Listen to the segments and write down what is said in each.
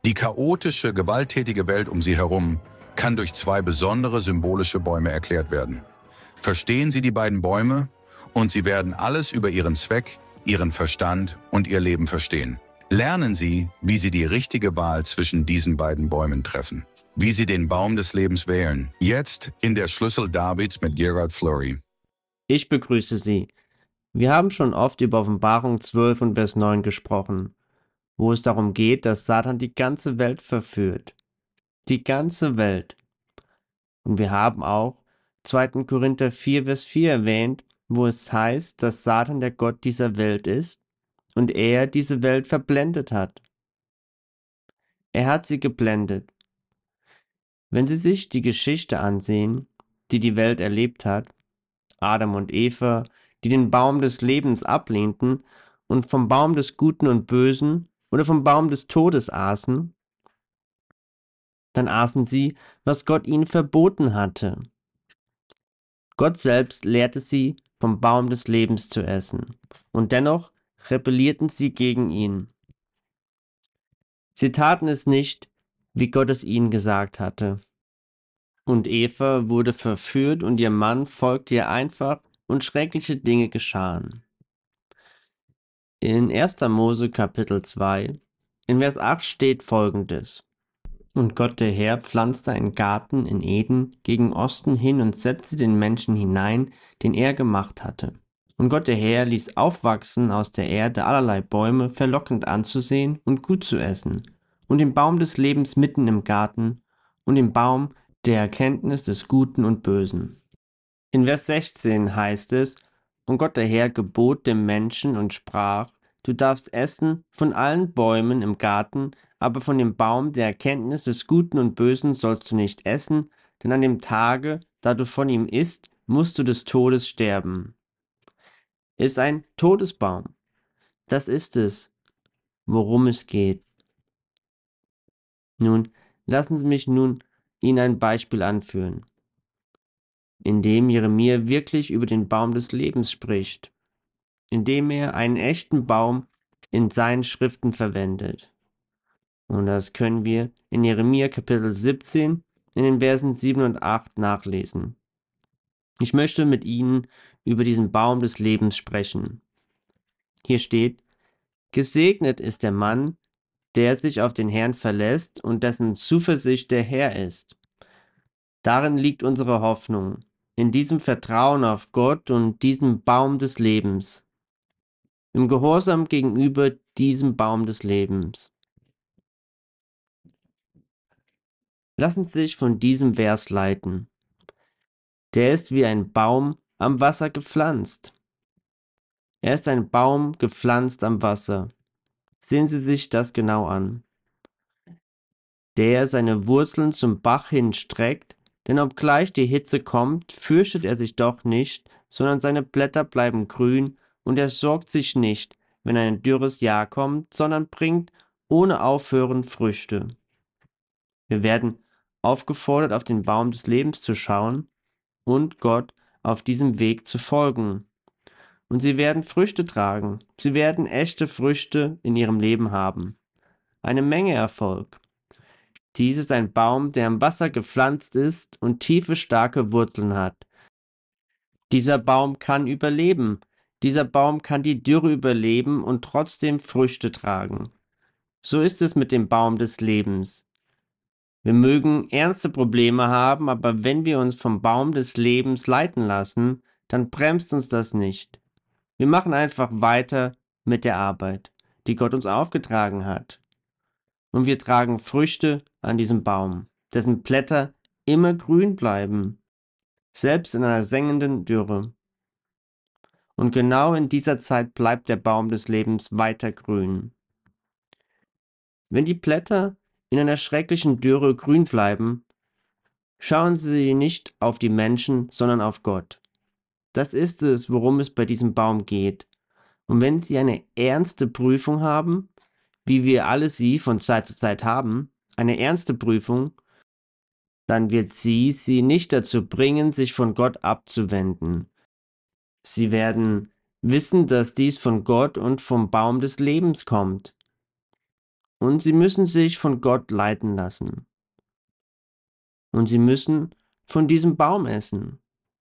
Die chaotische, gewalttätige Welt um sie herum kann durch zwei besondere symbolische Bäume erklärt werden. Verstehen Sie die beiden Bäume und Sie werden alles über ihren Zweck, ihren Verstand und ihr Leben verstehen. Lernen Sie, wie Sie die richtige Wahl zwischen diesen beiden Bäumen treffen. Wie Sie den Baum des Lebens wählen. Jetzt in der Schlüssel Davids mit Gerard Flurry. Ich begrüße Sie. Wir haben schon oft über Offenbarung 12 und Vers 9 gesprochen, wo es darum geht, dass Satan die ganze Welt verführt. Die ganze Welt. Und wir haben auch 2. Korinther 4, Vers 4 erwähnt, wo es heißt, dass Satan der Gott dieser Welt ist und er diese Welt verblendet hat. Er hat sie geblendet. Wenn Sie sich die Geschichte ansehen, die die Welt erlebt hat, Adam und Eva, die den Baum des Lebens ablehnten und vom Baum des Guten und Bösen oder vom Baum des Todes aßen, dann aßen sie, was Gott ihnen verboten hatte. Gott selbst lehrte sie, vom Baum des Lebens zu essen, und dennoch rebellierten sie gegen ihn. Sie taten es nicht, wie Gott es ihnen gesagt hatte. Und Eva wurde verführt und ihr Mann folgte ihr einfach und schreckliche Dinge geschahen. In 1. Mose Kapitel 2, in Vers 8 steht Folgendes. Und Gott der Herr pflanzte einen Garten in Eden gegen Osten hin und setzte den Menschen hinein, den er gemacht hatte. Und Gott der Herr ließ aufwachsen aus der Erde allerlei Bäume, verlockend anzusehen und gut zu essen, und den Baum des Lebens mitten im Garten und den Baum der Erkenntnis des Guten und Bösen. In Vers 16 heißt es, und Gott der Herr gebot dem Menschen und sprach, du darfst essen von allen Bäumen im Garten, aber von dem Baum der Erkenntnis des Guten und Bösen sollst du nicht essen, denn an dem Tage, da du von ihm isst, musst du des Todes sterben. Ist ein Todesbaum. Das ist es, worum es geht. Nun, lassen Sie mich nun Ihnen ein Beispiel anführen, in dem Jeremia wirklich über den Baum des Lebens spricht, indem er einen echten Baum in seinen Schriften verwendet. Und das können wir in Jeremia Kapitel 17 in den Versen 7 und 8 nachlesen. Ich möchte mit Ihnen über diesen Baum des Lebens sprechen. Hier steht, gesegnet ist der Mann, der sich auf den Herrn verlässt und dessen Zuversicht der Herr ist. Darin liegt unsere Hoffnung, in diesem Vertrauen auf Gott und diesem Baum des Lebens, im Gehorsam gegenüber diesem Baum des Lebens. Lassen Sie sich von diesem Vers leiten. Der ist wie ein Baum am Wasser gepflanzt. Er ist ein Baum gepflanzt am Wasser. Sehen Sie sich das genau an. Der seine Wurzeln zum Bach hin streckt, denn obgleich die Hitze kommt, fürchtet er sich doch nicht, sondern seine Blätter bleiben grün und er sorgt sich nicht, wenn ein dürres Jahr kommt, sondern bringt ohne Aufhören Früchte. Wir werden aufgefordert, auf den Baum des Lebens zu schauen und Gott auf diesem Weg zu folgen. Und sie werden Früchte tragen. Sie werden echte Früchte in ihrem Leben haben. Eine Menge Erfolg. Dies ist ein Baum, der im Wasser gepflanzt ist und tiefe, starke Wurzeln hat. Dieser Baum kann überleben. Dieser Baum kann die Dürre überleben und trotzdem Früchte tragen. So ist es mit dem Baum des Lebens. Wir mögen ernste Probleme haben, aber wenn wir uns vom Baum des Lebens leiten lassen, dann bremst uns das nicht. Wir machen einfach weiter mit der Arbeit, die Gott uns aufgetragen hat. Und wir tragen Früchte an diesem Baum, dessen Blätter immer grün bleiben, selbst in einer sengenden Dürre. Und genau in dieser Zeit bleibt der Baum des Lebens weiter grün. Wenn die Blätter in einer schrecklichen Dürre grün bleiben, schauen Sie nicht auf die Menschen, sondern auf Gott. Das ist es, worum es bei diesem Baum geht. Und wenn Sie eine ernste Prüfung haben, wie wir alle sie von Zeit zu Zeit haben, eine ernste Prüfung, dann wird sie nicht dazu bringen, sich von Gott abzuwenden. Sie werden wissen, dass dies von Gott und vom Baum des Lebens kommt. Und sie müssen sich von Gott leiten lassen. Und sie müssen von diesem Baum essen.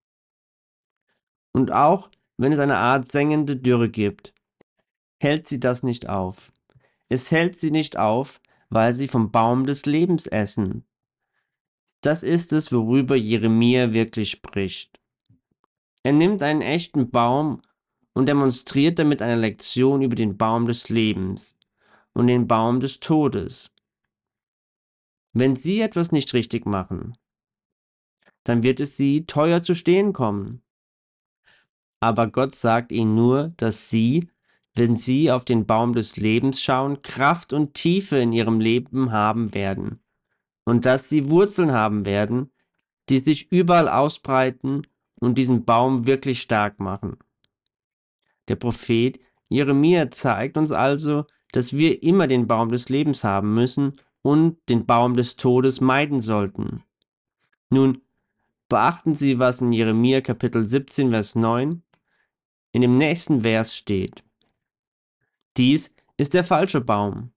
Und auch wenn es eine Art sengende Dürre gibt, hält sie das nicht auf. Es hält sie nicht auf, weil sie vom Baum des Lebens essen. Das ist es, worüber Jeremia wirklich spricht. Er nimmt einen echten Baum und demonstriert damit eine Lektion über den Baum des Lebens und den Baum des Todes. Wenn Sie etwas nicht richtig machen, dann wird es Sie teuer zu stehen kommen. Aber Gott sagt Ihnen nur, dass Sie, wenn Sie auf den Baum des Lebens schauen, Kraft und Tiefe in Ihrem Leben haben werden und dass Sie Wurzeln haben werden, die sich überall ausbreiten und diesen Baum wirklich stark machen. Der Prophet Jeremia zeigt uns also, dass wir immer den Baum des Lebens haben müssen und den Baum des Todes meiden sollten. Nun, beachten Sie, was in Jeremia Kapitel 17, Vers 9 in dem nächsten Vers steht. Dies ist der falsche Baum.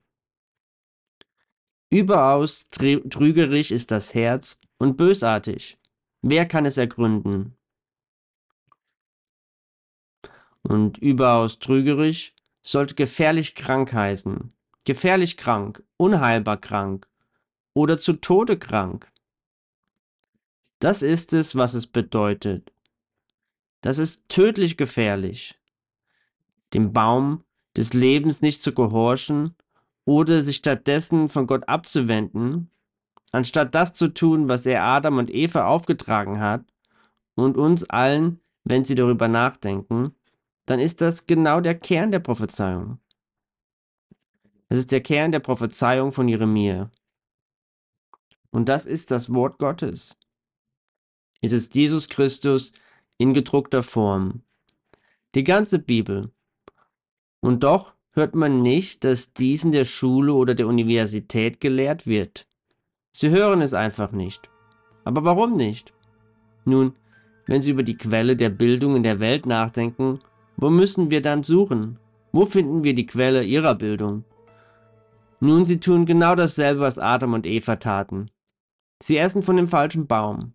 Überaus trügerisch ist das Herz und bösartig. Wer kann es ergründen? Und überaus trügerisch sollte gefährlich krank heißen. Gefährlich krank, unheilbar krank oder zu Tode krank. Das ist es, was es bedeutet. Das ist tödlich gefährlich, dem Baum des Lebens nicht zu gehorchen oder sich stattdessen von Gott abzuwenden, anstatt das zu tun, was er Adam und Eva aufgetragen hat und uns allen, wenn sie darüber nachdenken, dann ist das genau der Kern der Prophezeiung. Das ist der Kern der Prophezeiung von Jeremia. Und das ist das Wort Gottes. Es ist Jesus Christus in gedruckter Form. Die ganze Bibel. Und doch hört man nicht, dass dies in der Schule oder der Universität gelehrt wird. Sie hören es einfach nicht. Aber warum nicht? Nun, wenn Sie über die Quelle der Bildung in der Welt nachdenken, wo müssen wir dann suchen? Wo finden wir die Quelle ihrer Bildung? Nun, sie tun genau dasselbe, was Adam und Eva taten. Sie essen von dem falschen Baum.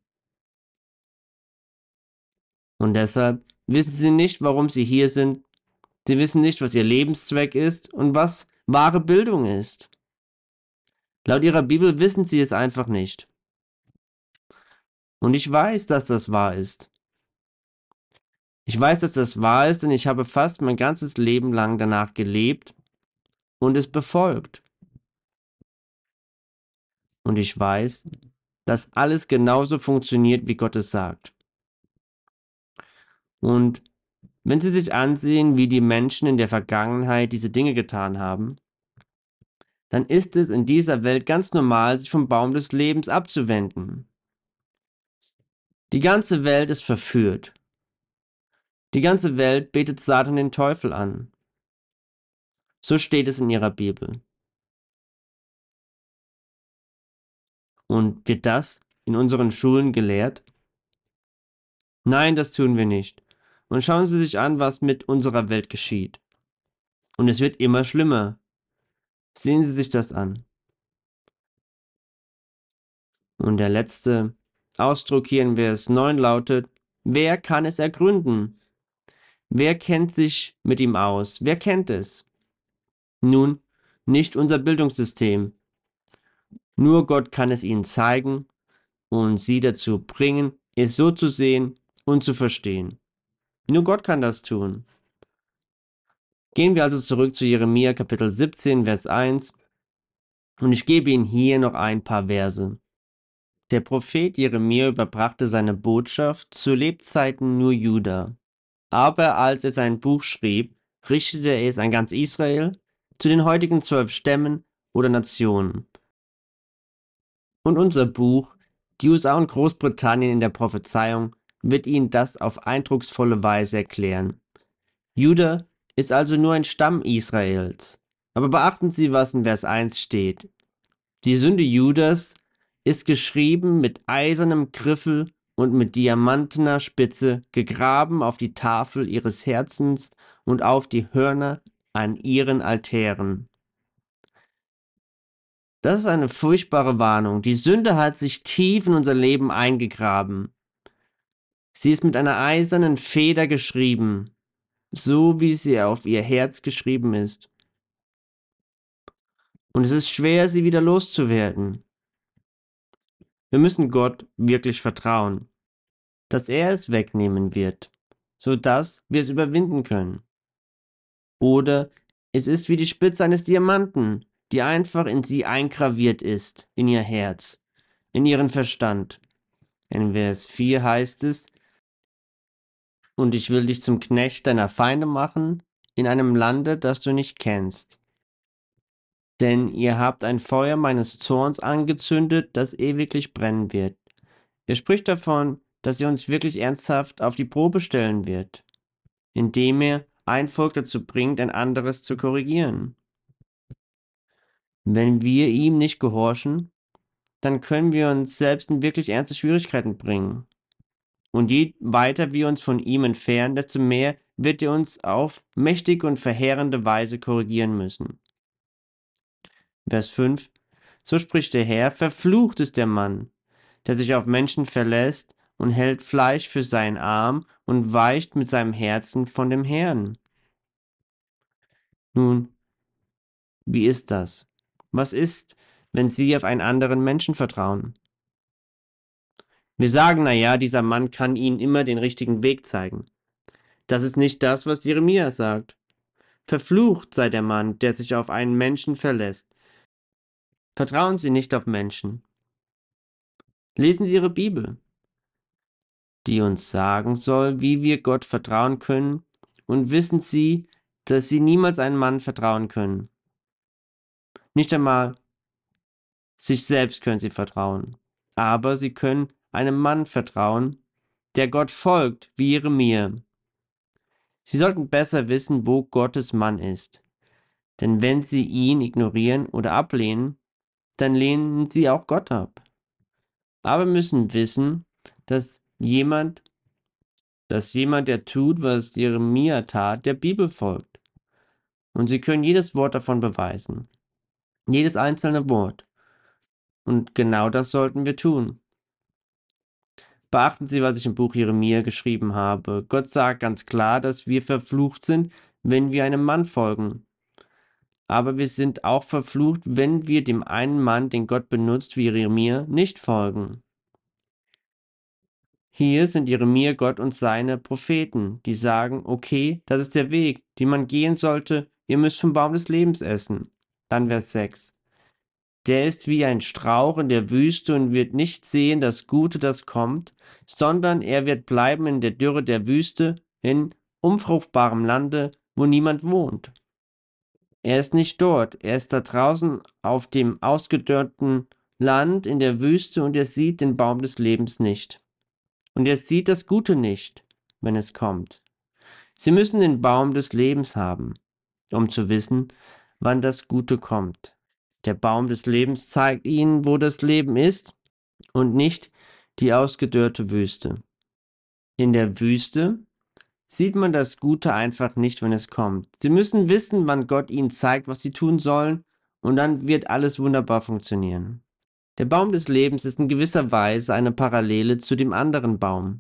Und deshalb wissen sie nicht, warum sie hier sind. Sie wissen nicht, was ihr Lebenszweck ist und was wahre Bildung ist. Laut ihrer Bibel wissen sie es einfach nicht. Und ich weiß, dass das wahr ist. Ich weiß, dass das wahr ist, denn ich habe fast mein ganzes Leben lang danach gelebt und es befolgt. Und ich weiß, dass alles genauso funktioniert, wie Gott es sagt. Und wenn Sie sich ansehen, wie die Menschen in der Vergangenheit diese Dinge getan haben, dann ist es in dieser Welt ganz normal, sich vom Baum des Lebens abzuwenden. Die ganze Welt ist verführt. Die ganze Welt betet Satan den Teufel an. So steht es in ihrer Bibel. Und wird das in unseren Schulen gelehrt? Nein, das tun wir nicht. Und schauen Sie sich an, was mit unserer Welt geschieht. Und es wird immer schlimmer. Sehen Sie sich das an. Und der letzte Ausdruck hier in Vers 9 lautet, wer kann es ergründen? Wer kennt sich mit ihm aus? Wer kennt es? Nun, nicht unser Bildungssystem. Nur Gott kann es ihnen zeigen und sie dazu bringen, es so zu sehen und zu verstehen. Nur Gott kann das tun. Gehen wir also zurück zu Jeremia Kapitel 17, Vers 1 und ich gebe Ihnen hier noch ein paar Verse. Der Prophet Jeremia überbrachte seine Botschaft zu Lebzeiten nur Juda. Aber als er sein Buch schrieb, richtete er es an ganz Israel, zu den heutigen 12 Stämmen oder Nationen. Und unser Buch, die USA und Großbritannien in der Prophezeiung, wird Ihnen das auf eindrucksvolle Weise erklären. Juda ist also nur ein Stamm Israels. Aber beachten Sie, was in Vers 1 steht. Die Sünde Judas ist geschrieben mit eisernem Griffel und mit diamantener Spitze, gegraben auf die Tafel ihres Herzens und auf die Hörner an ihren Altären. Das ist eine furchtbare Warnung. Die Sünde hat sich tief in unser Leben eingegraben. Sie ist mit einer eisernen Feder geschrieben, so wie sie auf ihr Herz geschrieben ist. Und es ist schwer, sie wieder loszuwerden. Wir müssen Gott wirklich vertrauen, dass er es wegnehmen wird, sodass wir es überwinden können. Oder es ist wie die Spitze eines Diamanten, die einfach in sie eingraviert ist, in ihr Herz, in ihren Verstand. In Vers 4 heißt es, und ich will dich zum Knecht deiner Feinde machen, in einem Lande, das du nicht kennst. Denn ihr habt ein Feuer meines Zorns angezündet, das ewiglich brennen wird. Er spricht davon, dass er uns wirklich ernsthaft auf die Probe stellen wird, indem er ein Volk dazu bringt, ein anderes zu korrigieren. Wenn wir ihm nicht gehorchen, dann können wir uns selbst in wirklich ernste Schwierigkeiten bringen. Und je weiter wir uns von ihm entfernen, desto mehr wird er uns auf mächtige und verheerende Weise korrigieren müssen. Vers 5. So spricht der Herr, verflucht ist der Mann, der sich auf Menschen verlässt und hält Fleisch für seinen Arm und weicht mit seinem Herzen von dem Herrn. Nun, wie ist das? Was ist, wenn Sie auf einen anderen Menschen vertrauen? Wir sagen, naja, dieser Mann kann Ihnen immer den richtigen Weg zeigen. Das ist nicht das, was Jeremia sagt. Verflucht sei der Mann, der sich auf einen Menschen verlässt. Vertrauen Sie nicht auf Menschen. Lesen Sie Ihre Bibel, die uns sagen soll, wie wir Gott vertrauen können, und wissen Sie, dass Sie niemals einem Mann vertrauen können. Nicht einmal sich selbst können Sie vertrauen, aber Sie können einem Mann vertrauen, der Gott folgt, wie Jeremia. Sie sollten besser wissen, wo Gottes Mann ist. Denn wenn Sie ihn ignorieren oder ablehnen, dann lehnen Sie auch Gott ab. Aber wir müssen wissen, dass jemand, der tut, was Jeremia tat, der Bibel folgt. Und Sie können jedes Wort davon beweisen. Jedes einzelne Wort. Und genau das sollten wir tun. Beachten Sie, was ich im Buch Jeremia geschrieben habe. Gott sagt ganz klar, dass wir verflucht sind, wenn wir einem Mann folgen. Aber wir sind auch verflucht, wenn wir dem einen Mann, den Gott benutzt, wie Jeremia, nicht folgen. Hier sind Jeremia, Gott und seine Propheten, die sagen, okay, das ist der Weg, den man gehen sollte, ihr müsst vom Baum des Lebens essen. Dann Vers 6. Der ist wie ein Strauch in der Wüste und wird nicht sehen das Gute, das kommt, sondern er wird bleiben in der Dürre der Wüste, in unfruchtbarem Lande, wo niemand wohnt. Er ist nicht dort, er ist da draußen auf dem ausgedörrten Land in der Wüste und er sieht den Baum des Lebens nicht. Und er sieht das Gute nicht, wenn es kommt. Sie müssen den Baum des Lebens haben, um zu wissen, wann das Gute kommt. Der Baum des Lebens zeigt ihnen, wo das Leben ist und nicht die ausgedörrte Wüste. In der Wüste sieht man das Gute einfach nicht, wenn es kommt. Sie müssen wissen, wann Gott ihnen zeigt, was sie tun sollen, und dann wird alles wunderbar funktionieren. Der Baum des Lebens ist in gewisser Weise eine Parallele zu dem anderen Baum.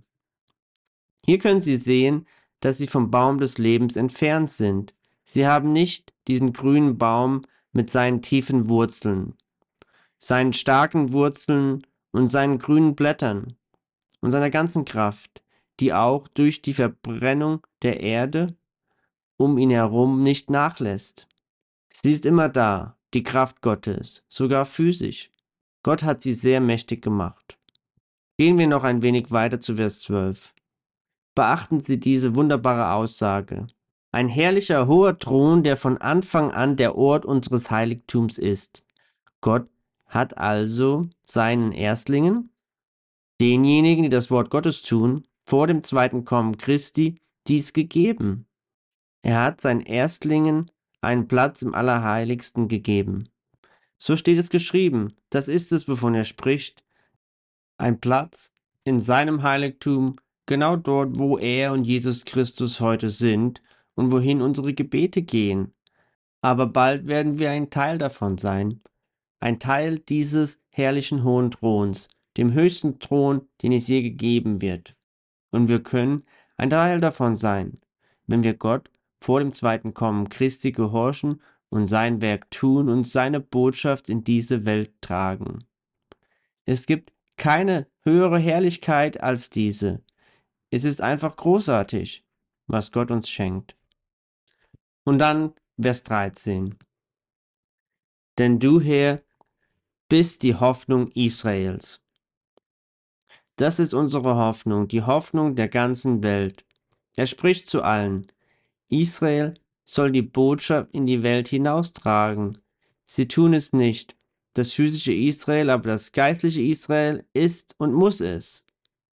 Hier können Sie sehen, dass Sie vom Baum des Lebens entfernt sind. Sie haben nicht diesen grünen Baum mit seinen tiefen Wurzeln, seinen starken Wurzeln und seinen grünen Blättern und seiner ganzen Kraft, die auch durch die Verbrennung der Erde um ihn herum nicht nachlässt. Sie ist immer da, die Kraft Gottes, sogar physisch. Gott hat sie sehr mächtig gemacht. Gehen wir noch ein wenig weiter zu Vers 12. Beachten Sie diese wunderbare Aussage. Ein herrlicher hoher Thron, der von Anfang an der Ort unseres Heiligtums ist. Gott hat also seinen Erstlingen, denjenigen, die das Wort Gottes tun, vor dem zweiten Kommen Christi, dies gegeben. Er hat seinen Erstlingen einen Platz im Allerheiligsten gegeben. So steht es geschrieben, das ist es, wovon er spricht. Ein Platz in seinem Heiligtum, genau dort, wo er und Jesus Christus heute sind und wohin unsere Gebete gehen. Aber bald werden wir ein Teil davon sein. ein Teil dieses herrlichen hohen Throns, dem höchsten Thron, den es je gegeben wird. Und wir können ein Teil davon sein, wenn wir Gott vor dem zweiten Kommen Christi gehorchen und sein Werk tun und seine Botschaft in diese Welt tragen. Es gibt keine höhere Herrlichkeit als diese. Es ist einfach großartig, was Gott uns schenkt. Und dann Vers 13. Denn du, Herr, bist die Hoffnung Israels. Das ist unsere Hoffnung, die Hoffnung der ganzen Welt. Er spricht zu allen. Israel soll die Botschaft in die Welt hinaustragen. Sie tun es nicht. Das physische Israel, aber das geistliche Israel ist und muss es.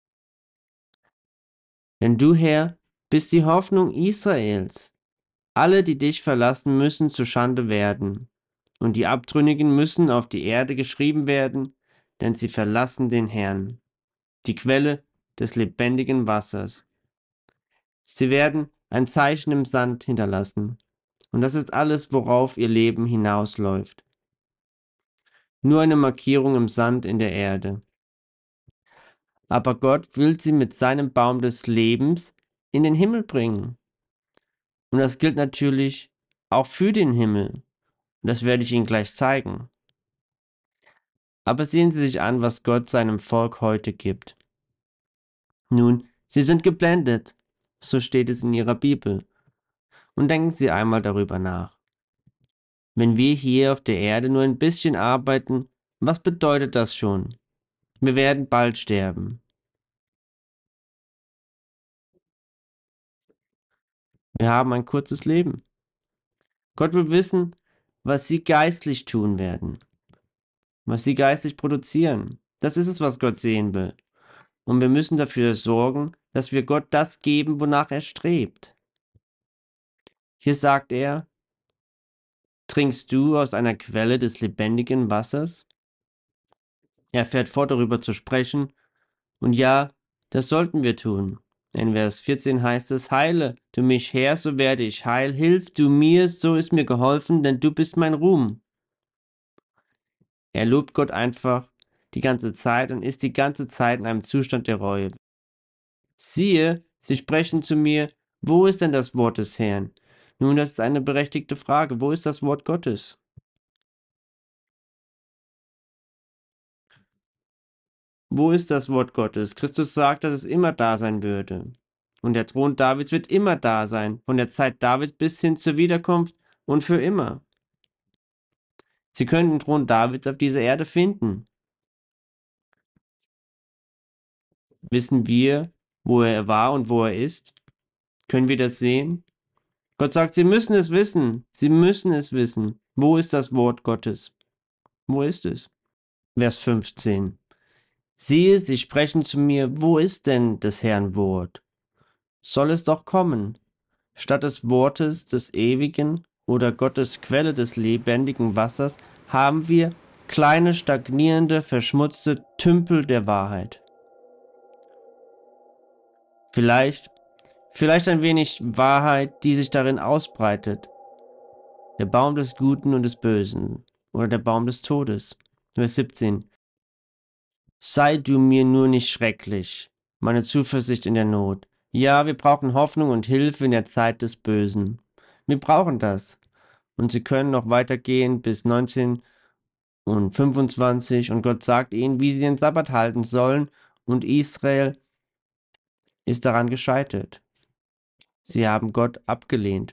Denn du, Herr, bist die Hoffnung Israels. Alle, die dich verlassen, müssen zu Schande werden. Und die Abtrünnigen müssen auf die Erde geschrieben werden, denn sie verlassen den Herrn, die Quelle des lebendigen Wassers. Sie werden ein Zeichen im Sand hinterlassen. Und das ist alles, worauf ihr Leben hinausläuft. Nur eine Markierung im Sand in der Erde. Aber Gott will sie mit seinem Baum des Lebens in den Himmel bringen. Und das gilt natürlich auch für den Himmel. Und das werde ich Ihnen gleich zeigen. Aber sehen Sie sich an, was Gott seinem Volk heute gibt. Nun, sie sind geblendet. So steht es in Ihrer Bibel. Und denken Sie einmal darüber nach. Wenn wir hier auf der Erde nur ein bisschen arbeiten, was bedeutet das schon? Wir werden bald sterben. Wir haben ein kurzes Leben. Gott will wissen, was Sie geistlich tun werden, was Sie geistlich produzieren. Das ist es, was Gott sehen will. Und wir müssen dafür sorgen, dass wir Gott das geben, wonach er strebt. Hier sagt er, trinkst du aus einer Quelle des lebendigen Wassers? Er fährt fort, darüber zu sprechen. Und ja, das sollten wir tun. In Vers 14 heißt es, heile du mich, Herr, so werde ich heil. Hilf du mir, so ist mir geholfen, denn du bist mein Ruhm. Er lobt Gott einfach die ganze Zeit und ist die ganze Zeit in einem Zustand der Reue. Siehe, sie sprechen zu mir, wo ist denn das Wort des Herrn? Nun, das ist eine berechtigte Frage. Wo ist das Wort Gottes? Wo ist das Wort Gottes? Christus sagt, dass es immer da sein würde. Und der Thron Davids wird immer da sein, von der Zeit Davids bis hin zur Wiederkunft und für immer. Sie können den Thron Davids auf dieser Erde finden. Wissen wir, wo er war und wo er ist? Können wir das sehen? Gott sagt, Sie müssen es wissen. Sie müssen es wissen. Wo ist das Wort Gottes? Wo ist es? Vers 15. Siehe, sie sprechen zu mir, wo ist denn des Herrn Wort? Soll es doch kommen. Statt des Wortes des Ewigen oder Gottes Quelle des lebendigen Wassers haben wir kleine, stagnierende, verschmutzte Tümpel der Wahrheit. Vielleicht ein wenig Wahrheit, die sich darin ausbreitet. Der Baum des Guten und des Bösen oder der Baum des Todes. Vers 17. Sei du mir nur nicht schrecklich, meine Zuversicht in der Not. Ja, wir brauchen Hoffnung und Hilfe in der Zeit des Bösen. Wir brauchen das. Und sie können noch weitergehen bis 19 und 25 und Gott sagt ihnen, wie sie den Sabbat halten sollen und Israel ist daran gescheitert. Sie haben Gott abgelehnt.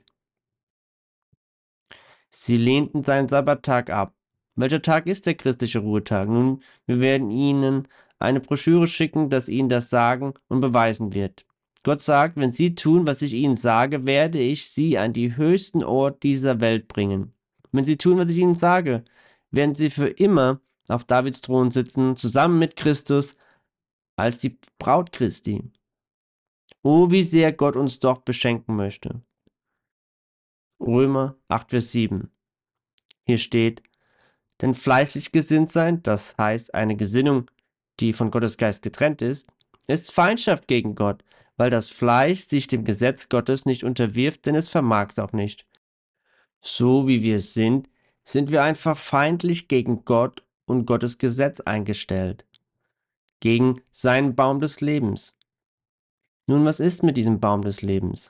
Sie lehnten seinen Sabbattag ab. Welcher Tag ist der christliche Ruhetag? Nun, wir werden Ihnen eine Broschüre schicken, das Ihnen das sagen und beweisen wird. Gott sagt, wenn Sie tun, was ich Ihnen sage, werde ich Sie an die höchsten Ort dieser Welt bringen. Wenn Sie tun, was ich Ihnen sage, werden Sie für immer auf Davids Thron sitzen, zusammen mit Christus als die Braut Christi. Oh, wie sehr Gott uns doch beschenken möchte. Römer 8, Vers 7. Hier steht, denn fleischlich gesinnt sein, das heißt eine Gesinnung, die von Gottes Geist getrennt ist Feindschaft gegen Gott, weil das Fleisch sich dem Gesetz Gottes nicht unterwirft, denn es vermag es auch nicht. So wie wir sind, sind wir einfach feindlich gegen Gott und Gottes Gesetz eingestellt, gegen seinen Baum des Lebens. Nun, was ist mit diesem Baum des Lebens?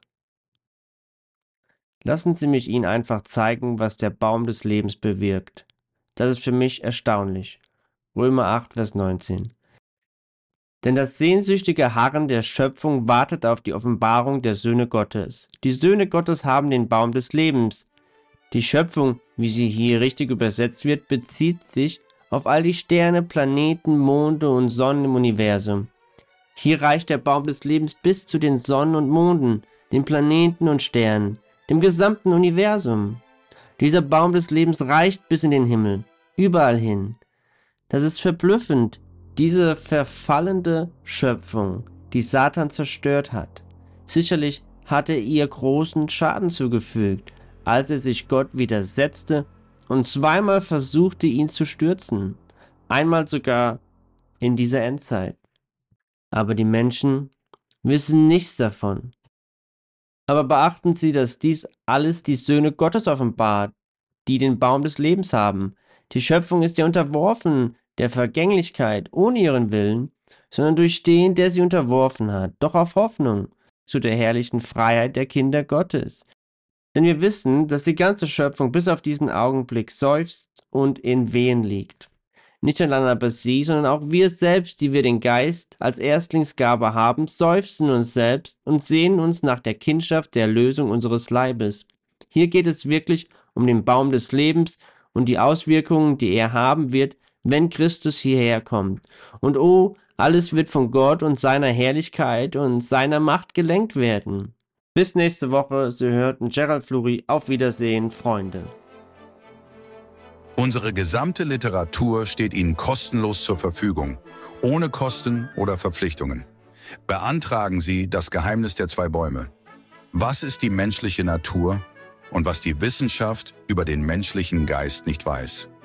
Lassen Sie mich Ihnen einfach zeigen, was der Baum des Lebens bewirkt. Das ist für mich erstaunlich. Römer 8, Vers 19. Denn das sehnsüchtige Harren der Schöpfung wartet auf die Offenbarung der Söhne Gottes. Die Söhne Gottes haben den Baum des Lebens. Die Schöpfung, wie sie hier richtig übersetzt wird, bezieht sich auf all die Sterne, Planeten, Monde und Sonnen im Universum. Hier reicht der Baum des Lebens bis zu den Sonnen und Monden, den Planeten und Sternen, dem gesamten Universum. Dieser Baum des Lebens reicht bis in den Himmel, überall hin. Das ist verblüffend, diese verfallende Schöpfung, die Satan zerstört hat. Sicherlich hat er ihr großen Schaden zugefügt, als er sich Gott widersetzte und zweimal versuchte, ihn zu stürzen, einmal sogar in dieser Endzeit. Aber die Menschen wissen nichts davon. Aber beachten Sie, dass dies alles die Söhne Gottes offenbart, die den Baum des Lebens haben. Die Schöpfung ist ja unterworfen der Vergänglichkeit ohne ihren Willen, sondern durch den, der sie unterworfen hat, doch auf Hoffnung zu der herrlichen Freiheit der Kinder Gottes. Denn wir wissen, dass die ganze Schöpfung bis auf diesen Augenblick seufzt und in Wehen liegt. Nicht allein aber sie, sondern auch wir selbst, die wir den Geist als Erstlingsgabe haben, seufzen uns selbst und sehnen uns nach der Kindschaft der Erlösung unseres Leibes. Hier geht es wirklich um den Baum des Lebens und die Auswirkungen, die er haben wird, wenn Christus hierher kommt. Und oh, alles wird von Gott und seiner Herrlichkeit und seiner Macht gelenkt werden. Bis nächste Woche, Sie hörten Gerald Fluri. Auf Wiedersehen, Freunde. Unsere gesamte Literatur steht Ihnen kostenlos zur Verfügung, ohne Kosten oder Verpflichtungen. Beantragen Sie das Geheimnis der zwei Bäume. Was ist die menschliche Natur und was die Wissenschaft über den menschlichen Geist nicht weiß?